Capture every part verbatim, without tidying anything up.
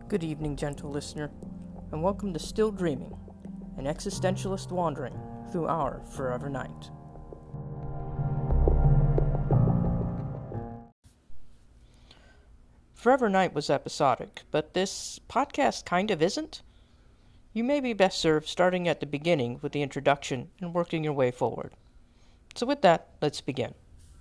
Good evening, gentle listener, and welcome to Still Dreaming, an existentialist wandering through our forever night. Forever Night was episodic, but this podcast kind of isn't. You may be best served starting at the beginning with the introduction and working your way forward. So with that, let's begin.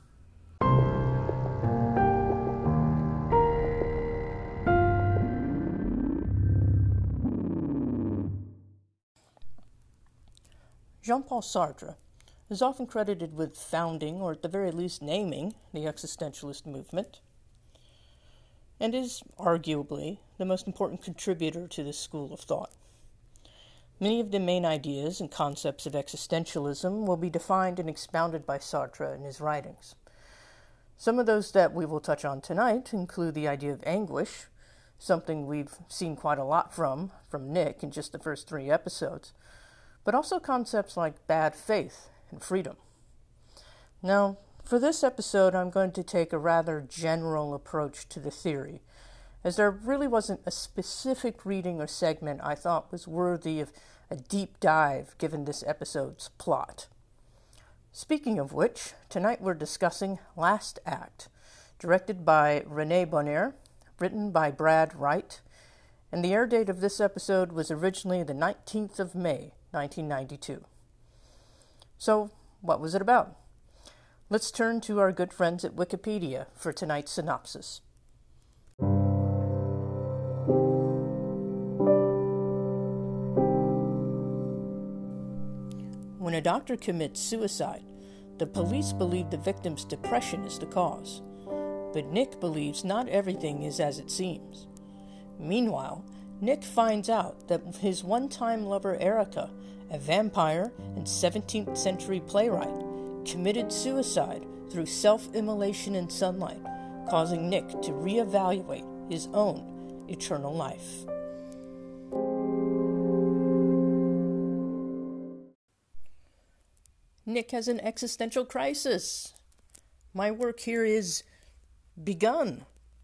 Jean-Paul Sartre is often credited with founding, or at the very least naming, the existentialist movement, and is arguably the most important contributor to this school of thought. Many of the main ideas and concepts of existentialism will be defined and expounded by Sartre in his writings. Some of those that we will touch on tonight include the idea of anguish, something we've seen quite a lot from, from Nick in just the first three episodes, but also concepts like bad faith and freedom. Now, for this episode, I'm going to take a rather general approach to the theory, as there really wasn't a specific reading or segment I thought was worthy of a deep dive given this episode's plot. Speaking of which, tonight we're discussing Last Act, directed by René Bonnaire, written by Brad Wright, and the air date of this episode was originally the nineteenth of May, nineteen ninety-two. So, what was it about? Let's turn to our good friends at Wikipedia for tonight's synopsis. When a doctor commits suicide, the police believe the victim's depression is the cause. But Nick believes not everything is as it seems. Meanwhile, Nick finds out that his one-time lover Erica, a vampire and seventeenth century playwright, committed suicide through self-immolation in sunlight, causing Nick to reevaluate his own eternal life. Nick has an existential crisis. My work here is begun.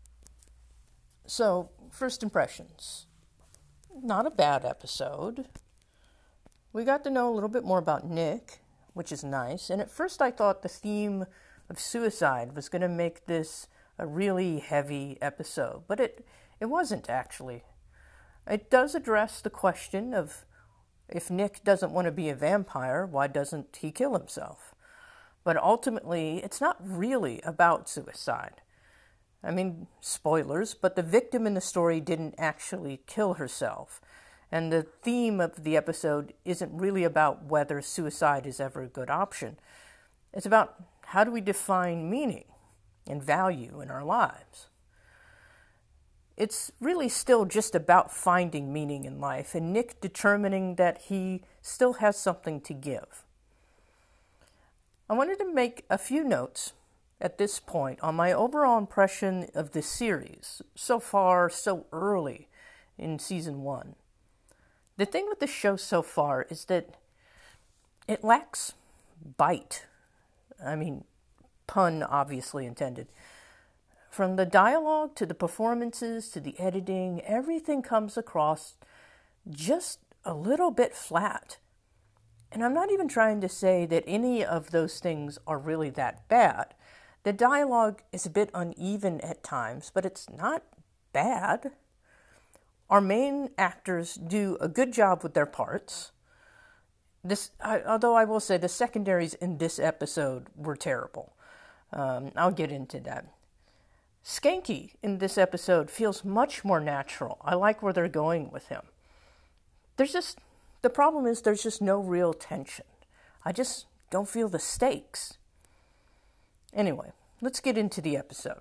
So, first impressions. Not a bad episode. We got to know a little bit more about Nick, which is nice, and at first I thought the theme of suicide was going to make this a really heavy episode, but it, it wasn't actually. It does address the question of if Nick doesn't want to be a vampire, why doesn't he kill himself? But ultimately, it's not really about suicide. I mean, spoilers, but the victim in the story didn't actually kill herself. And the theme of the episode isn't really about whether suicide is ever a good option. It's about how do we define meaning and value in our lives. It's really still just about finding meaning in life and Nick determining that he still has something to give. I wanted to make a few notes at this point on my overall impression of this series, so far, so early in season one. The thing with the show so far is that it lacks bite. I mean, pun obviously intended. From the dialogue to the performances to the editing, everything comes across just a little bit flat. And I'm not even trying to say that any of those things are really that bad. The dialogue is a bit uneven at times, but it's not bad. Our main actors do a good job with their parts. This, I, although I will say the secondaries in this episode were terrible. Um, I'll get into that. Skanky in this episode feels much more natural. I like where they're going with him. There's just, the problem is there's just no real tension. I just don't feel the stakes. Anyway, let's get into the episode.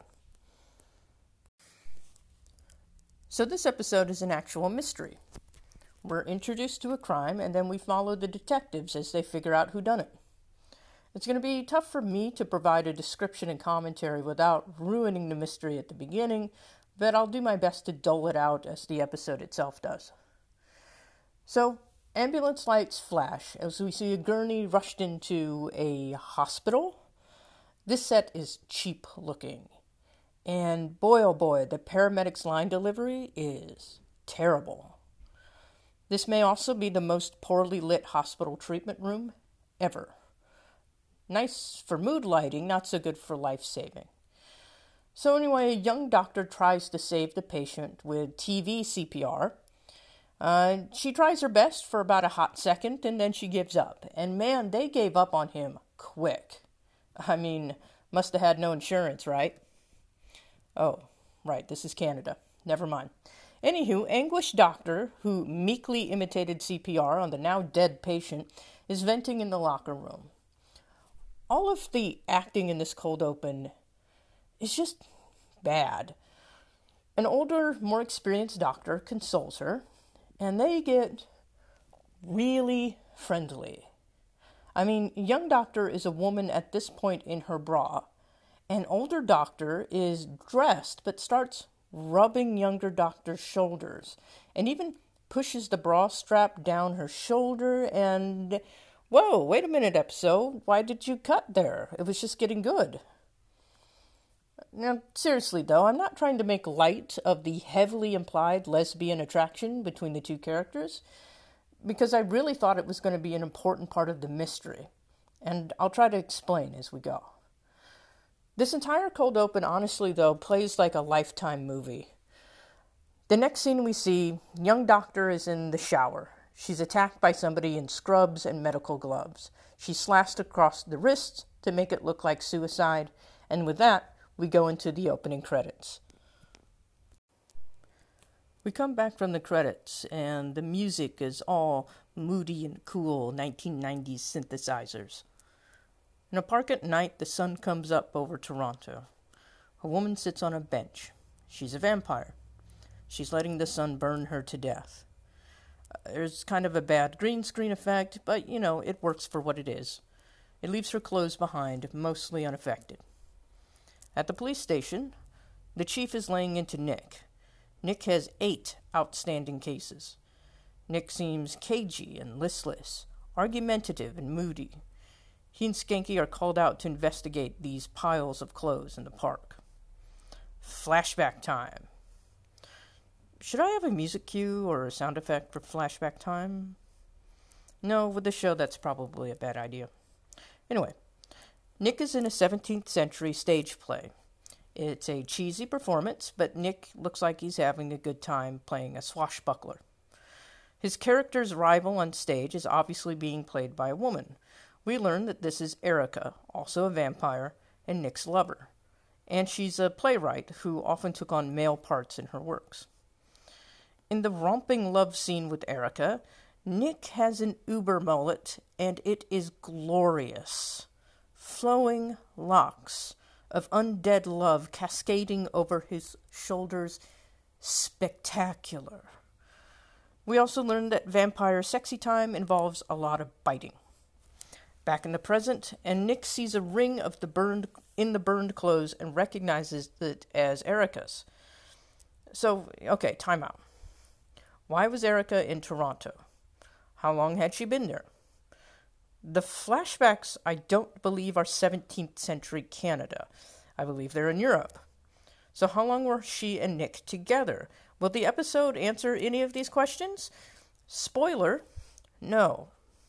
So this episode is an actual mystery. We're introduced to a crime, and then we follow the detectives as they figure out who done it. It's going to be tough for me to provide a description and commentary without ruining the mystery at the beginning, but I'll do my best to dole it out as the episode itself does. So, ambulance lights flash as we see a gurney rushed into a hospital. This set is cheap looking. And boy, oh boy, the paramedics' line delivery is terrible. This may also be the most poorly lit hospital treatment room ever. Nice for mood lighting, not so good for life-saving. So anyway, a young doctor tries to save the patient with T V C P R. Uh, she tries her best for about a hot second, and then she gives up. And man, they gave up on him quick. I mean, must have had no insurance, right? Oh, right, this is Canada. Never mind. Anywho, anguished doctor, who meekly imitated C P R on the now dead patient, is venting in the locker room. All of the acting in this cold open is just bad. An older, more experienced doctor consoles her, and they get really friendly. I mean, young doctor is a woman at this point in her bra. An older doctor is dressed, but starts rubbing younger doctor's shoulders, and even pushes the bra strap down her shoulder, and... Whoa, wait a minute, episode. Why did you cut there? It was just getting good. Now, seriously, though, I'm not trying to make light of the heavily implied lesbian attraction between the two characters, because I really thought it was going to be an important part of the mystery, and I'll try to explain as we go. This entire cold open, honestly, though, plays like a Lifetime movie. The next scene we see, young doctor is in the shower. She's attacked by somebody in scrubs and medical gloves. She's slashed across the wrists to make it look like suicide, and with that, we go into the opening credits. We come back from the credits, and the music is all moody and cool nineteen nineties synthesizers. In a park at night, the sun comes up over Toronto. A woman sits on a bench. She's a vampire. She's letting the sun burn her to death. There's kind of a bad green screen effect, but, you know, it works for what it is. It leaves her clothes behind, mostly unaffected. At the police station, the chief is laying into Nick. Nick has eight outstanding cases. Nick seems cagey and listless, argumentative and moody. He and Skanky are called out to investigate these piles of clothes in the park. Flashback time. Should I have a music cue or a sound effect for flashback time? No, with the show that's probably a bad idea. Anyway, Nick is in a seventeenth century stage play. It's a cheesy performance, but Nick looks like he's having a good time playing a swashbuckler. His character's rival on stage is obviously being played by a woman. We learn that this is Erica, also a vampire, and Nick's lover. And she's a playwright who often took on male parts in her works. In the romping love scene with Erica, Nick has an uber mullet, and it is glorious. Flowing locks of undead love cascading over his shoulders. Spectacular. We also learned that vampire sexy time involves a lot of biting. Back in the present, and Nick sees a ring of the burned in the burned clothes and recognizes it as Erica's. So, okay, time out. Why was Erica in Toronto? How long had she been there? The flashbacks, I don't believe, are seventeenth century Canada. I believe they're in Europe. So how long were she and Nick together? Will the episode answer any of these questions? Spoiler, no.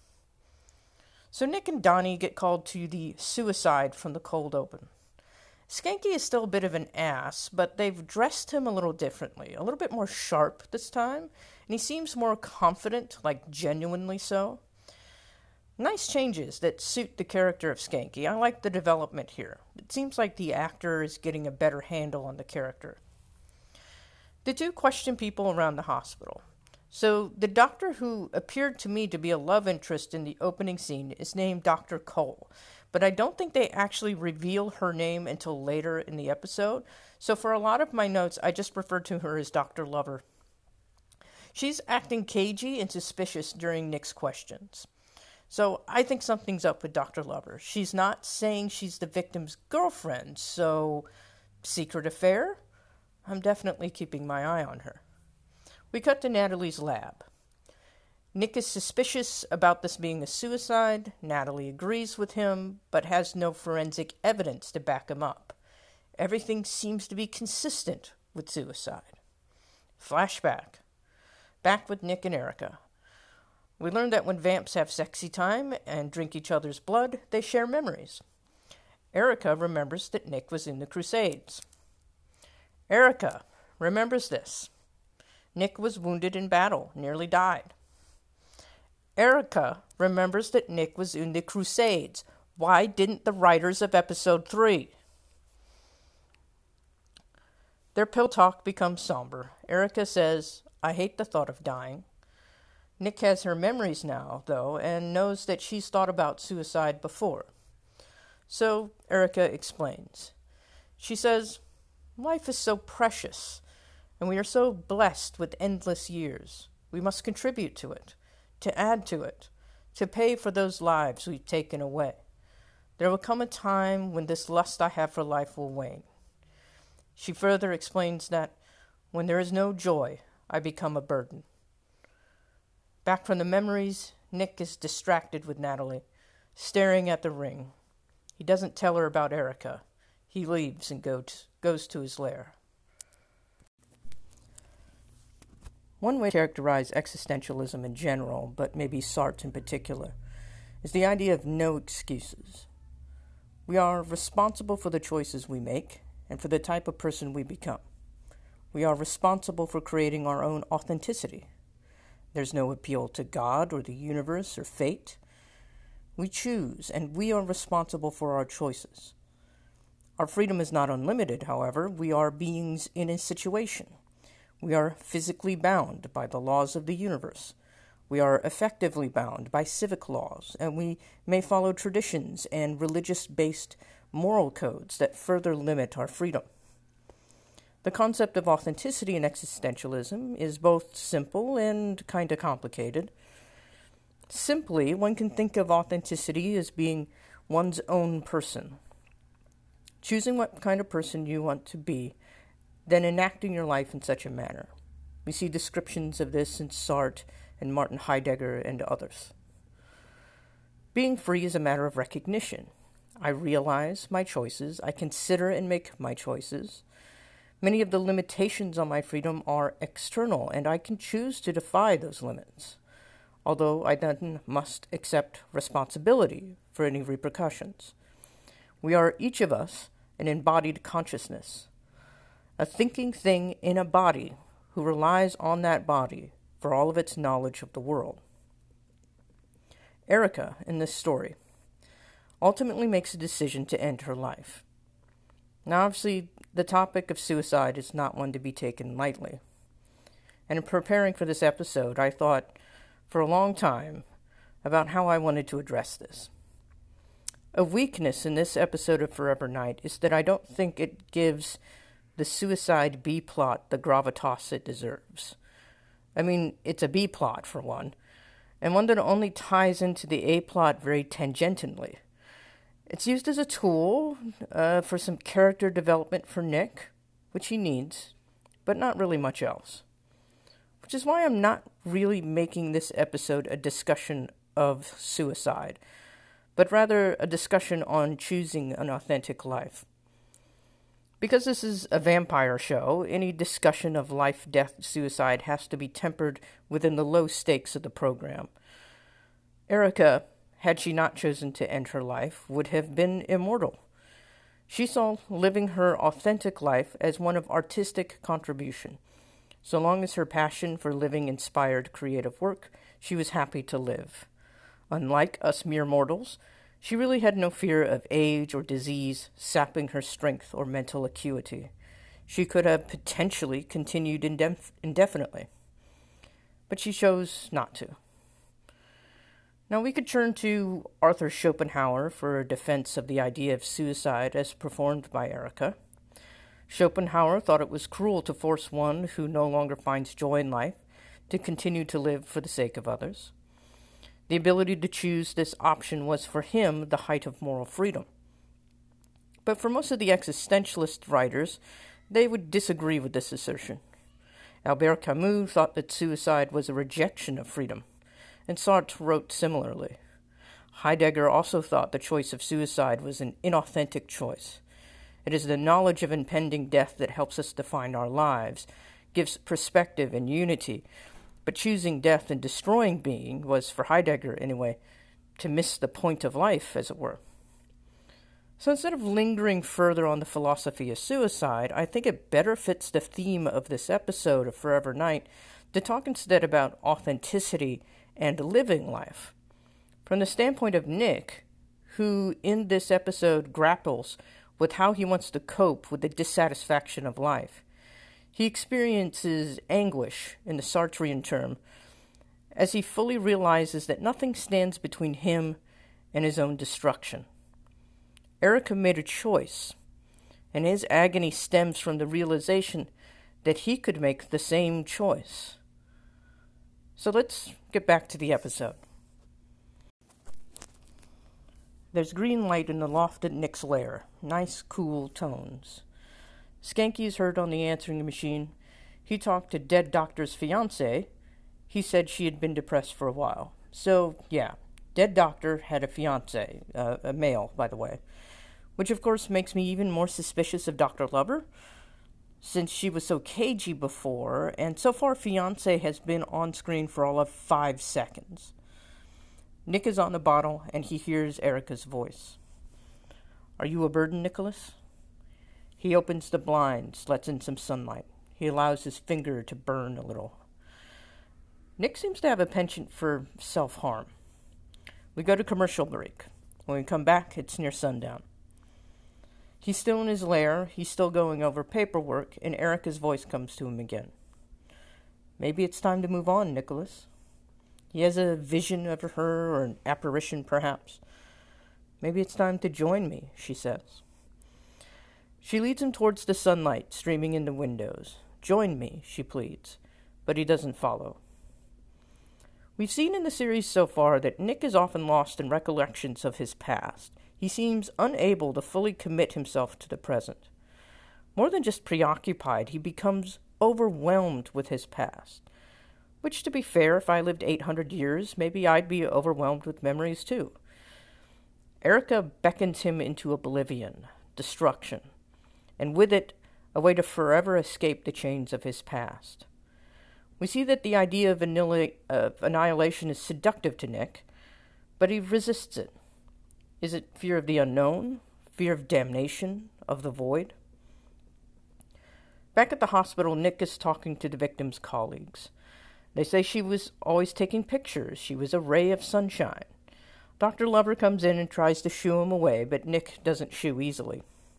So Nick and Donnie get called to the suicide from the cold open. Skanky is still a bit of an ass, but they've dressed him a little differently, a little bit more sharp this time, and he seems more confident, like genuinely so. Nice changes that suit the character of Skanky. I like the development here. It seems like the actor is getting a better handle on the character. The two question people around the hospital. So, the doctor who appeared to me to be a love interest in the opening scene is named Doctor Cole, but I don't think they actually reveal her name until later in the episode, so for a lot of my notes, I just referred to her as Doctor Lover. She's acting cagey and suspicious during Nick's questions. So, I think something's up with Doctor Lover. She's not saying she's the victim's girlfriend, so, secret affair? I'm definitely keeping my eye on her. We cut to Natalie's lab. Nick is suspicious about this being a suicide. Natalie agrees with him, but has no forensic evidence to back him up. Everything seems to be consistent with suicide. Flashback. back with Nick and Erica. We learned that when vamps have sexy time and drink each other's blood, they share memories. Erica remembers that Nick was in the Crusades. Erica remembers this. Nick was wounded in battle, nearly died. Erica remembers that Nick was in the Crusades. Why didn't the writers of episode three? Their pill talk becomes somber. Erica says, I hate the thought of dying. Nick has her memories now, though, and knows that she's thought about suicide before. So Erica explains. She says, life is so precious, and we are so blessed with endless years. We must contribute to it, to add to it, to pay for those lives we've taken away. There will come a time when this lust I have for life will wane. She further explains that when there is no joy, I become a burden. Back from the memories, Nick is distracted with Natalie, staring at the ring. He doesn't tell her about Erica. He leaves and go to, goes to his lair. One way to characterize existentialism in general, but maybe Sartre in particular, is the idea of no excuses. We are responsible for the choices we make and for the type of person we become. We are responsible for creating our own authenticity. There's no appeal to God or the universe or fate. We choose, and we are responsible for our choices. Our freedom is not unlimited, however. We are beings in a situation. We are physically bound by the laws of the universe. We are effectively bound by civic laws, and we may follow traditions and religious-based moral codes that further limit our freedom. The concept of authenticity in existentialism is both simple and kind of complicated. Simply, one can think of authenticity as being one's own person, choosing what kind of person you want to be, then enacting your life in such a manner. We see descriptions of this in Sartre and Martin Heidegger and others. Being free is a matter of recognition. I realize my choices, I consider and make my choices. Many of the limitations on my freedom are external, and I can choose to defy those limits, although I then must accept responsibility for any repercussions. We are, each of us, an embodied consciousness, a thinking thing in a body who relies on that body for all of its knowledge of the world. Erica, in this story, ultimately makes a decision to end her life. Now, obviously, the topic of suicide is not one to be taken lightly. And in preparing for this episode, I thought for a long time about how I wanted to address this. A weakness in this episode of Forever Knight is that I don't think it gives the suicide B-plot the gravitas it deserves. I mean, it's a B-plot, for one, and one that only ties into the A-plot very tangentially. It's used as a tool uh, for some character development for Nick, which he needs, but not really much else. Which is why I'm not really making this episode a discussion of suicide, but rather a discussion on choosing an authentic life. Because this is a vampire show, any discussion of life, death, suicide has to be tempered within the low stakes of the program. Erica, had she not chosen to end her life, would have been immortal. She saw living her authentic life as one of artistic contribution. So long as her passion for living inspired creative work, she was happy to live. Unlike us mere mortals, she really had no fear of age or disease sapping her strength or mental acuity. She could have potentially continued indef- indefinitely, but she chose not to. Now we could turn to Arthur Schopenhauer for a defense of the idea of suicide as performed by Erica. Schopenhauer thought it was cruel to force one who no longer finds joy in life to continue to live for the sake of others. The ability to choose this option was for him the height of moral freedom. But for most of the existentialist writers, they would disagree with this assertion. Albert Camus thought that suicide was a rejection of freedom, and Sartre wrote similarly. Heidegger also thought the choice of suicide was an inauthentic choice. It is the knowledge of impending death that helps us define our lives, gives perspective and unity, But choosing death and destroying being was, for Heidegger anyway, to miss the point of life, as it were. So instead of lingering further on the philosophy of suicide, I think it better fits the theme of this episode of Forever Knight to talk instead about authenticity and living life. From the standpoint of Nick, who in this episode grapples with how he wants to cope with the dissatisfaction of life. He experiences anguish, in the Sartrean term, as he fully realizes that nothing stands between him and his own destruction. Erica made a choice, and his agony stems from the realization that he could make the same choice. So let's get back to the episode. There's green light in the loft at Nick's lair. Nice, cool tones. Skanky is heard on the answering machine. He talked to Dead Doctor's fiancée. He said she had been depressed for a while. So, yeah, Dead Doctor had a fiancé, uh, a male, by the way. Which, of course, makes me even more suspicious of Doctor Lover, since she was so cagey before, and so far fiancé has been on screen for all of five seconds. Nick is on the bottle, and he hears Erica's voice. "Are you a burden, Nicholas?" He opens the blinds, lets in some sunlight. He allows his finger to burn a little. Nick seems to have a penchant for self-harm. We go to commercial break. When we come back, it's near sundown. He's still in his lair, he's still going over paperwork, and Erica's voice comes to him again. "Maybe it's time to move on, Nicholas." He has a vision of her, or an apparition, perhaps. "Maybe it's time to join me," she says. She leads him towards the sunlight streaming in the windows. "Join me," she pleads, but he doesn't follow. We've seen in the series so far that Nick is often lost in recollections of his past. He seems unable to fully commit himself to the present. More than just preoccupied, he becomes overwhelmed with his past. Which, to be fair, if I lived eight hundred years, maybe I'd be overwhelmed with memories too. Erica beckons him into oblivion, destruction, and with it, a way to forever escape the chains of his past. We see that the idea of, annihil- of annihilation is seductive to Nick, but he resists it. Is it fear of the unknown? Fear of damnation? Of the void? Back at the hospital, Nick is talking to the victim's colleagues. They say she was always taking pictures. She was a ray of sunshine. Doctor Lover comes in and tries to shoo him away, but Nick doesn't shoo easily.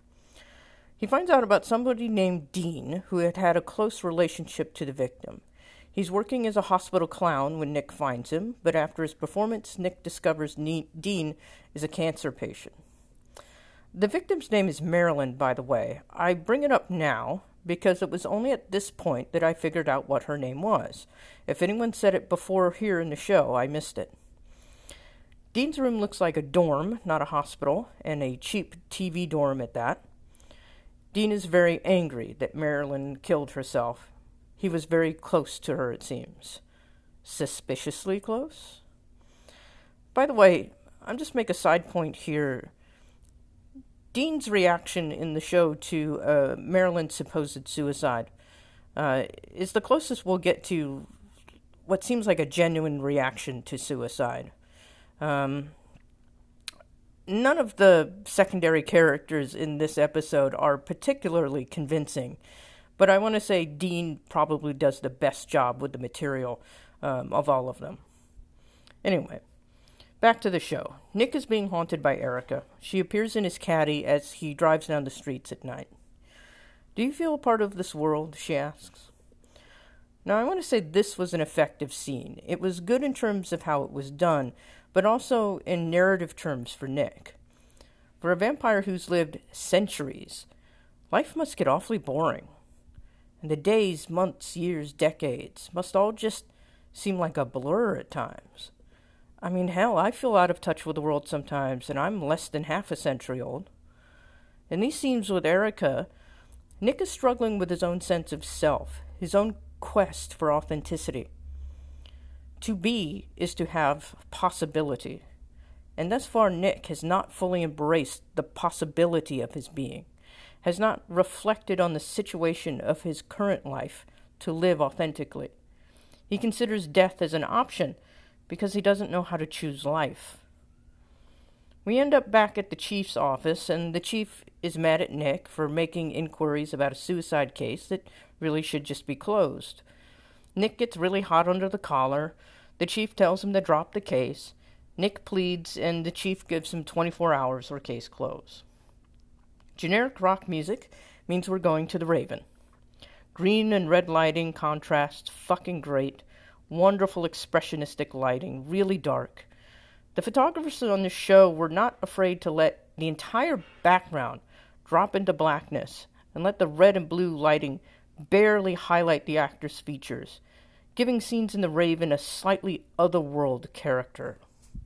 He finds out about somebody named Dean, who had had a close relationship to the victim. He's working as a hospital clown when Nick finds him, but after his performance, Nick discovers ne- Dean is a cancer patient. The victim's name is Marilyn, by the way. I bring it up now because it was only at this point that I figured out what her name was. If anyone said it before here in the show, I missed it. Dean's room looks like a dorm, not a hospital, and a cheap T V dorm at that. Dean is very angry that Marilyn killed herself. He was very close to her, it seems. Suspiciously close? By the way, I'll just make a side point here. Dean's reaction in the show to uh, Marilyn's supposed suicide uh, is the closest we'll get to what seems like a genuine reaction to suicide. Um, none of the secondary characters in this episode are particularly convincing, but I want to say Dean probably does the best job with the material um, of all of them. Anyway, back to the show. Nick is being haunted by Erica. She appears in his caddy as he drives down the streets at night. "Do you feel a part of this world?" she asks. Now, I want to say this was an effective scene. It was good in terms of how it was done, but also in narrative terms for Nick. For a vampire who's lived centuries, life must get awfully boring. And the days, months, years, decades must all just seem like a blur at times. I mean, hell, I feel out of touch with the world sometimes, and I'm less than half a century old. In these scenes with Erica, Nick is struggling with his own sense of self, his own quest for authenticity. To be is to have possibility, and thus far Nick has not fully embraced the possibility of his being, has not reflected on the situation of his current life to live authentically. He considers death as an option because he doesn't know how to choose life. We end up back at the chief's office, and the chief is mad at Nick for making inquiries about a suicide case that really should just be closed. Nick gets really hot under the collar. The chief tells him to drop the case. Nick pleads, and the chief gives him twenty-four hours or case close. Generic rock music means we're going to the Raven. Green and red lighting contrasts fucking great. Wonderful expressionistic lighting, really dark. The photographers on the show were not afraid to let the entire background drop into blackness and let the red and blue lighting barely highlight the actor's features, giving scenes in the Raven a slightly otherworld character.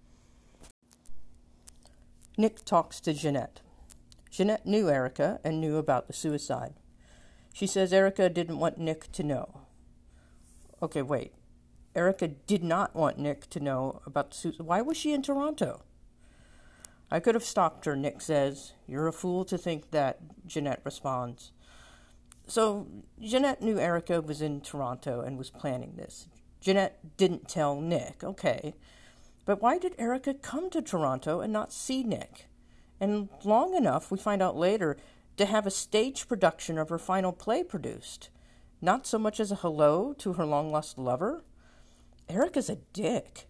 Nick talks to Jeanette. Jeanette knew Erica and knew about the suicide. She says Erica didn't want Nick to know. Okay, wait. Erica did not want Nick to know about the suicide. Why was she in Toronto? I could have stopped her, Nick says. You're a fool to think that, Jeanette responds. So, Jeanette knew Erica was in Toronto and was planning this. Jeanette didn't tell Nick, okay. But why did Erica come to Toronto and not see Nick? And long enough, we find out later, to have a stage production of her final play produced. Not so much as a hello to her long-lost lover. Erica's a dick.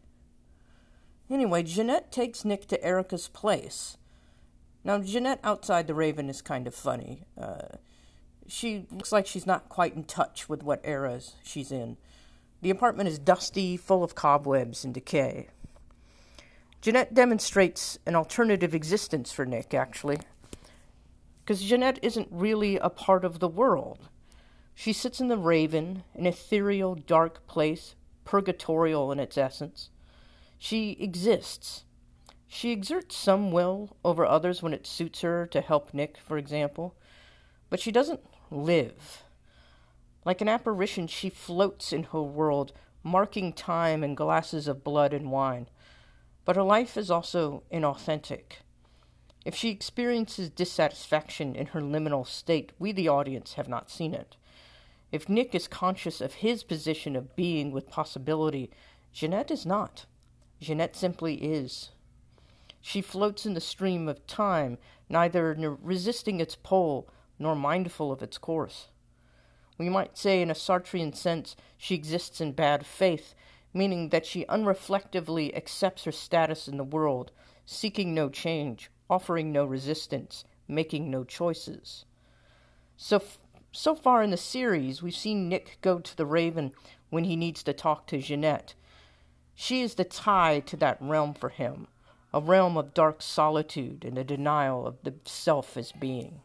Anyway, Jeanette takes Nick to Erica's place. Now, Jeanette outside the Raven is kind of funny. Uh, she looks like she's not quite in touch with what era she's in. The apartment is dusty, full of cobwebs and decay. Jeanette demonstrates an alternative existence for Nick, actually. Because Jeanette isn't really a part of the world. She sits in the Raven, an ethereal, dark place, purgatorial in its essence. She exists. She exerts some will over others when it suits her to help Nick, for example. But she doesn't live. Like an apparition, she floats in her world, marking time in glasses of blood and wine. But her life is also inauthentic. If she experiences dissatisfaction in her liminal state, we, the audience, have not seen it. If Nick is conscious of his position of being with possibility, Jeanette is not. Jeanette simply is. She floats in the stream of time, neither resisting its pull nor mindful of its course. We might say, in a Sartrean sense, she exists in bad faith, meaning that she unreflectively accepts her status in the world, seeking no change, offering no resistance, making no choices. So, so far in the series, we've seen Nick go to the Raven when he needs to talk to Jeanette. She is the tie to that realm for him, a realm of dark solitude and a denial of the self as being.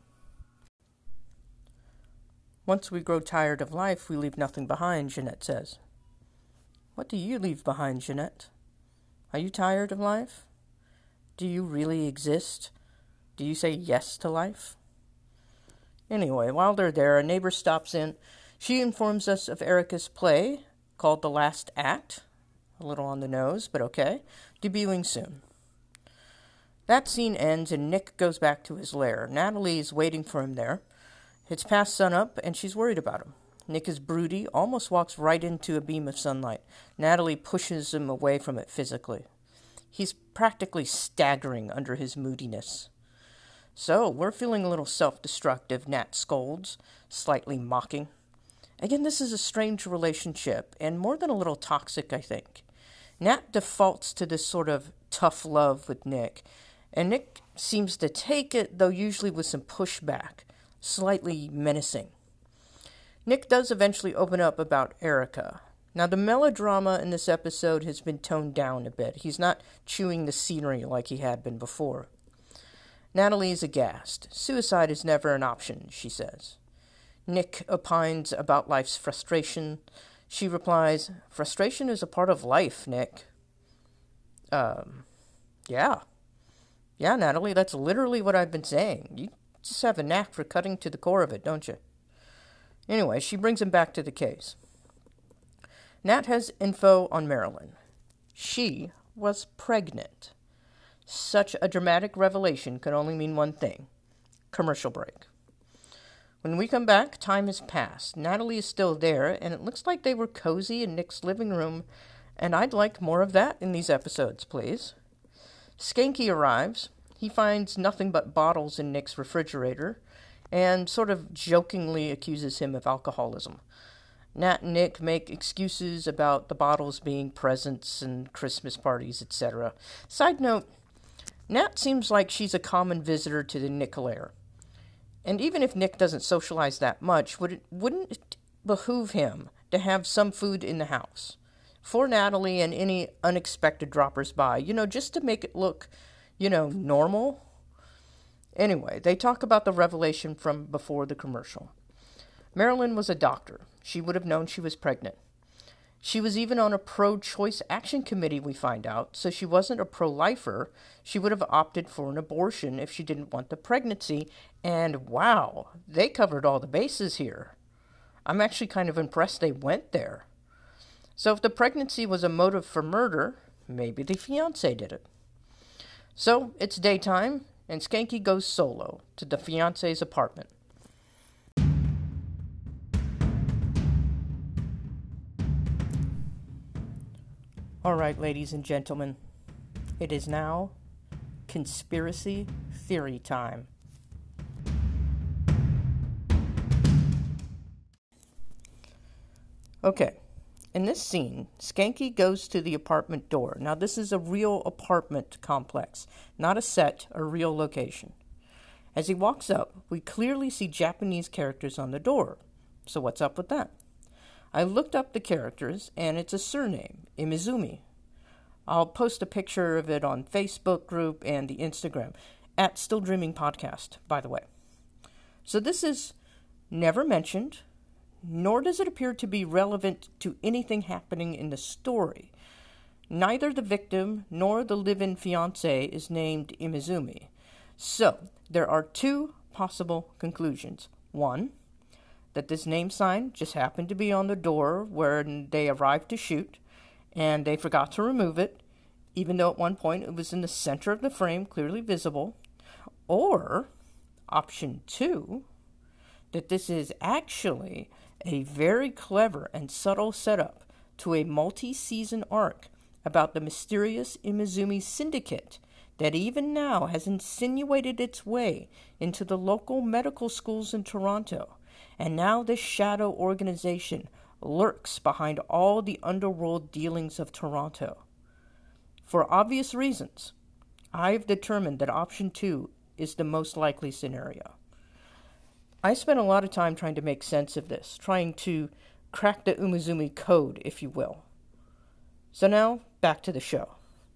Once we grow tired of life, we leave nothing behind, Jeanette says. What do you leave behind, Jeanette? Are you tired of life? Do you really exist? Do you say yes to life? Anyway, while they're there, a neighbor stops in. She informs us of Erica's play, called The Last Act. A little on the nose, but okay. Debuting soon. That scene ends, and Nick goes back to his lair. Natalie is waiting for him there. It's past sunup, and she's worried about him. Nick is broody, almost walks right into a beam of sunlight. Natalie pushes him away from it physically. He's practically staggering under his moodiness. So, we're feeling a little self-destructive, Nat scolds, slightly mocking. Again, this is a strange relationship, and more than a little toxic, I think. Nat defaults to this sort of tough love with Nick, and Nick seems to take it, though usually with some pushback, slightly menacing. Nick does eventually open up about Erica. Now, the melodrama in this episode has been toned down a bit. He's not chewing the scenery like he had been before. Natalie is aghast. Suicide is never an option, she says. Nick opines about life's frustration. She replies, frustration is a part of life, Nick. Um, yeah. Yeah, Natalie, that's literally what I've been saying. You just have a knack for cutting to the core of it, don't you? Anyway, she brings him back to the case. Nat has info on Marilyn. She was pregnant. Such a dramatic revelation could only mean one thing. Commercial break. When we come back, time has passed. Natalie is still there, and it looks like they were cozy in Nick's living room, and I'd like more of that in these episodes, please. Skanky arrives. He finds nothing but bottles in Nick's refrigerator, and sort of jokingly accuses him of alcoholism. Nat and Nick make excuses about the bottles being presents and Christmas parties, et cetera. Side note, Nat seems like she's a common visitor to the Nick lair. And even if Nick doesn't socialize that much, would it, wouldn't it behoove him to have some food in the house for Natalie and any unexpected droppers by, you know, just to make it look, you know, normal? Anyway, they talk about the revelation from before the commercial. Marilyn was a doctor. She would have known she was pregnant. She was even on a pro-choice action committee, we find out, so she wasn't a pro-lifer. She would have opted for an abortion if she didn't want the pregnancy, and wow, they covered all the bases here. I'm actually kind of impressed they went there. So if the pregnancy was a motive for murder, maybe the fiancé did it. So it's daytime, and Skanky goes solo to the fiancé's apartment. All right, ladies and gentlemen, it is now conspiracy theory time. Okay, in this scene, Skanky goes to the apartment door. Now, this is a real apartment complex, not a set, a real location. As he walks up, we clearly see Japanese characters on the door. So what's up with that? I looked up the characters, and it's a surname, Imizumi. I'll post a picture of it on Facebook group and the Instagram, at Still Dreaming Podcast, by the way. So this is never mentioned, nor does it appear to be relevant to anything happening in the story. Neither the victim nor the live-in fiancé is named Imizumi. So, there are two possible conclusions. One, that this name sign just happened to be on the door when they arrived to shoot, and they forgot to remove it, even though at one point it was in the center of the frame, clearly visible. Or, option two, that this is actually a very clever and subtle setup to a multi-season arc about the mysterious Imizumi syndicate that even now has insinuated its way into the local medical schools in Toronto. And now this shadow organization lurks behind all the underworld dealings of Toronto. For obvious reasons, I've determined that option two is the most likely scenario. I spent a lot of time trying to make sense of this, trying to crack the Umizumi code, if you will. So now, back to the show.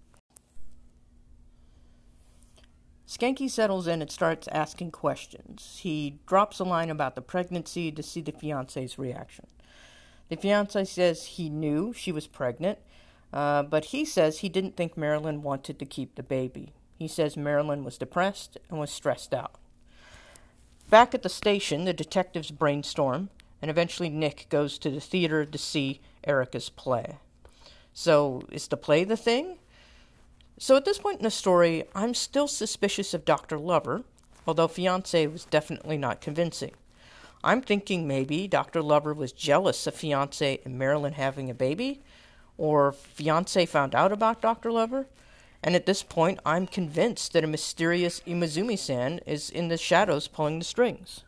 Skanky settles in and starts asking questions. He drops a line about the pregnancy to see the fiancé's reaction. The fiancé says he knew she was pregnant, uh, but he says he didn't think Marilyn wanted to keep the baby. He says Marilyn was depressed and was stressed out. Back at the station, the detectives brainstorm, and eventually Nick goes to the theater to see Erica's play. So, is the play the thing? So at this point in the story, I'm still suspicious of Doctor Lover, although fiancé was definitely not convincing. I'm thinking maybe Doctor Lover was jealous of fiancé and Marilyn having a baby, or fiancé found out about Doctor Lover, and at this point I'm convinced that a mysterious Imizumi-san is in the shadows pulling the strings.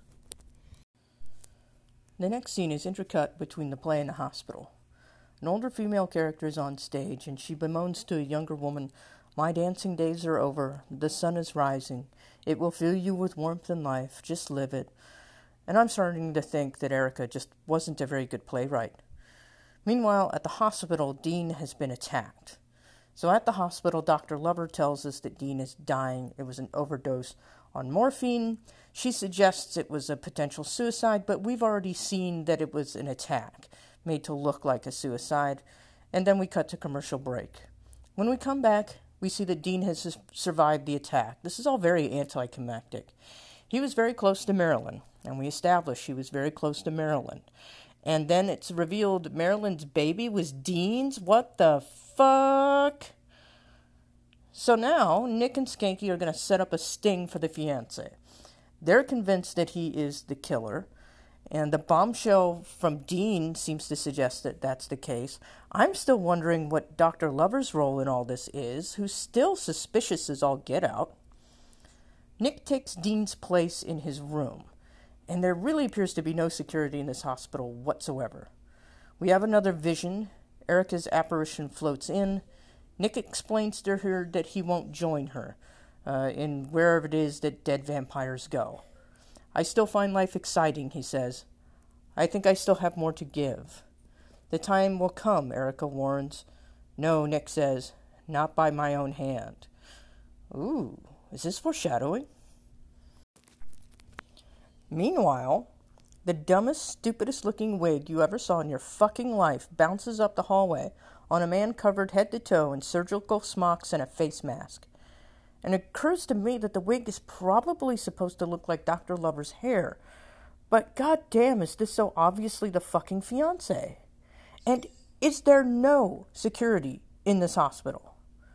The next scene is intercut between the play and the hospital. An older female character is on stage, and she bemoans to a younger woman, "My dancing days are over. The sun is rising. It will fill you with warmth and life. Just live it." And I'm starting to think that Erica just wasn't a very good playwright. Meanwhile, at the hospital, Dean has been attacked. So at the hospital, Doctor Lover tells us that Dean is dying. It was an overdose on morphine. She suggests it was a potential suicide, but we've already seen that it was an attack, made to look like a suicide. And then we cut to commercial break. When we come back, we see that Dean has survived the attack. This is all very anticlimactic. He was very close to Marilyn, and we established he was very close to Marilyn. And then it's revealed Marilyn's baby was Dean's? What the fuck? So now, Nick and Skanky are going to set up a sting for the fiancé. They're convinced that he is the killer, and the bombshell from Dean seems to suggest that that's the case. I'm still wondering what Doctor Lover's role in all this is, who's still suspicious as all get out. Nick takes Dean's place in his room, and there really appears to be no security in this hospital whatsoever. We have another vision. Erica's apparition floats in. Nick explains to her that he won't join her uh, in wherever it is that dead vampires go. I still find life exciting, he says. I think I still have more to give. The time will come, Erica warns. No, Nick says, not by my own hand. Ooh, is this foreshadowing? Meanwhile, the dumbest, stupidest looking wig you ever saw in your fucking life bounces up the hallway on a man covered head to toe in surgical smocks and a face mask. And it occurs to me that the wig is probably supposed to look like Doctor Lover's hair. But goddamn, is this so obviously the fucking fiancé? And is there no security in this hospital?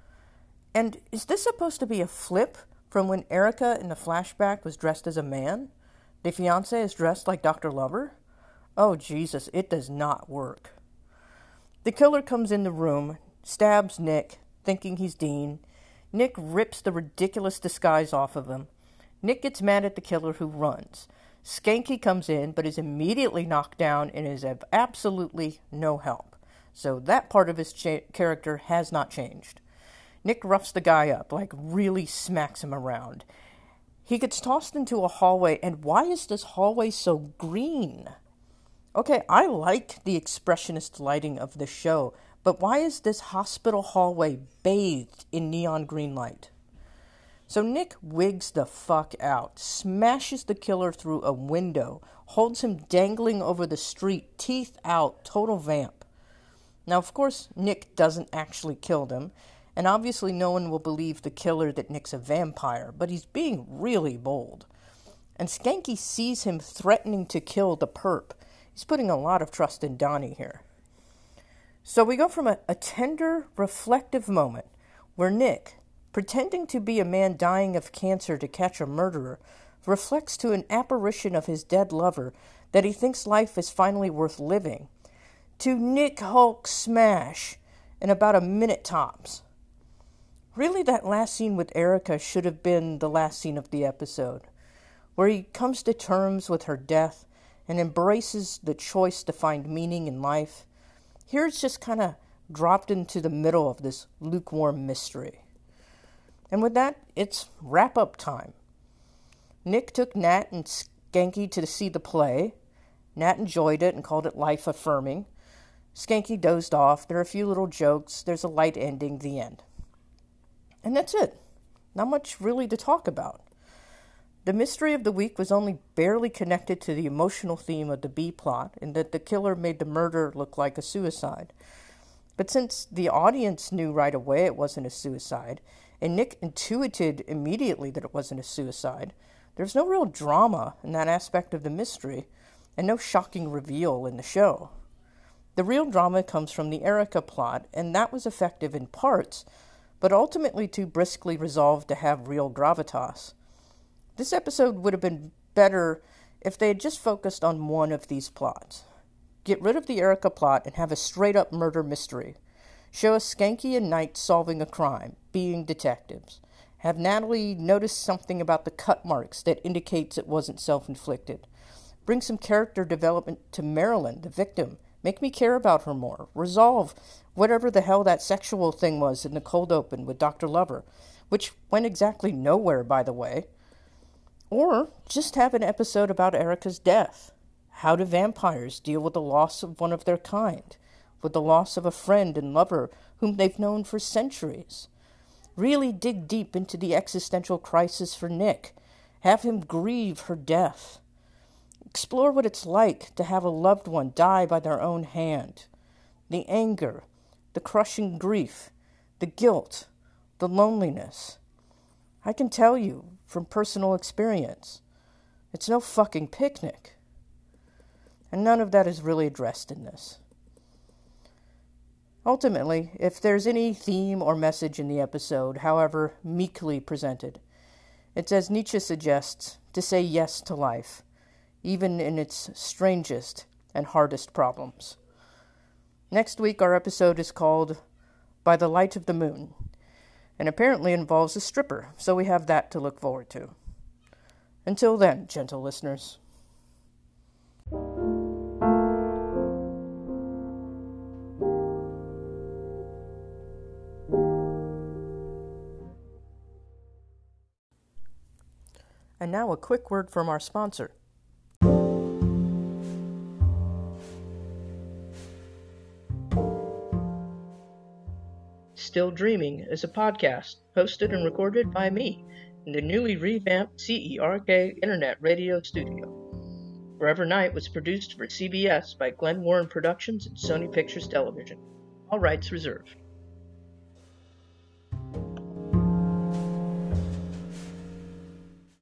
And is this supposed to be a flip from when Erica in the flashback was dressed as a man? The fiancé is dressed like Doctor Lover? Oh, Jesus, it does not work. The killer comes in the room, stabs Nick, thinking he's Dean. Nick rips the ridiculous disguise off of him. Nick gets mad at the killer, who runs. Skanky comes in, but is immediately knocked down and is of absolutely no help. So that part of his cha- character has not changed. Nick roughs the guy up, like really smacks him around. He gets tossed into a hallway, and why is this hallway so green? Okay, I liked the expressionist lighting of the show, but why is this hospital hallway bathed in neon green light? So Nick wigs the fuck out, smashes the killer through a window, holds him dangling over the street, teeth out, total vamp. Now, of course, Nick doesn't actually kill them, and obviously no one will believe the killer that Nick's a vampire, but he's being really bold. And Skanky sees him threatening to kill the perp. He's putting a lot of trust in Donnie here. So we go from a, a tender, reflective moment where Nick, pretending to be a man dying of cancer to catch a murderer, reflects to an apparition of his dead lover that he thinks life is finally worth living, to Nick Hulk smash in about a minute tops. Really, that last scene with Erica should have been the last scene of the episode, where he comes to terms with her death and embraces the choice to find meaning in life. Here it's just kind of dropped into the middle of this lukewarm mystery. And with that, it's wrap-up time. Nick took Nat and Skanky to see the play. Nat enjoyed it and called it life-affirming. Skanky dozed off. There are a few little jokes. There's a light ending. The end. And that's it. Not much really to talk about. The mystery of the week was only barely connected to the emotional theme of the B-plot, in that the killer made the murder look like a suicide. But since the audience knew right away it wasn't a suicide, and Nick intuited immediately that it wasn't a suicide, there's no real drama in that aspect of the mystery, and no shocking reveal in the show. The real drama comes from the Erica plot, and that was effective in parts, but ultimately too briskly resolved to have real gravitas. This episode would have been better if they had just focused on one of these plots. Get rid of the Erica plot and have a straight-up murder mystery. Show us Skanky and Knight solving a crime, being detectives. Have Natalie notice something about the cut marks that indicates it wasn't self-inflicted. Bring some character development to Marilyn, the victim. Make me care about her more. Resolve whatever the hell that sexual thing was in the cold open with Doctor Lover, which went exactly nowhere, by the way. Or just have an episode about Erica's death. How do vampires deal with the loss of one of their kind? With the loss of a friend and lover whom they've known for centuries? Really dig deep into the existential crisis for Nick. Have him grieve her death. Explore what it's like to have a loved one die by their own hand. The anger, the crushing grief, the guilt, the loneliness. I can tell you from personal experience, it's no fucking picnic. And none of that is really addressed in this. Ultimately, if there's any theme or message in the episode, however meekly presented, It's, as Nietzsche suggests, to say yes to life, even in its strangest and hardest problems. Next week, our episode is called By the Light of the Moon, and apparently involves a stripper, so we have that to look forward to. Until then, gentle listeners. And now a quick word from our sponsor. Still Dreaming is a podcast hosted and recorded by me in the newly revamped C E R K Internet Radio Studio. Forever Night was produced for C B S by Glen Warren Productions and Sony Pictures Television. All rights reserved.